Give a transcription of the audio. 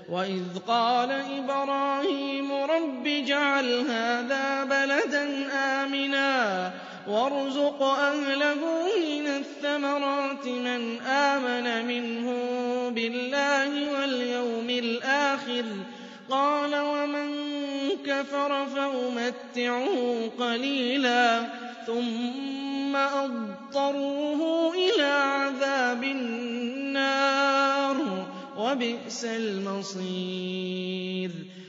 وَإِذْ قَالَ إِبْرَاهِيمُ رَبِّ اجْعَلْ هَٰذَا بَلَدًا آمِنًا وَارْزُقْ أَهْلَهُ مِنَ الثَّمَرَاتِ مَنْ آمَنَ مِنْهُم بِاللَّهِ وَالْيَوْمِ الْآخِرِ ۖ قَالَ وَمَن كَفَرَ فَأُمَتِّعُهُ قَلِيلًا ثُمَّ أَضْطَرُّهُ إِلَىٰ عَذَابِ النَّارِ ۖ وَبِئْسَ الْمَصِيرُ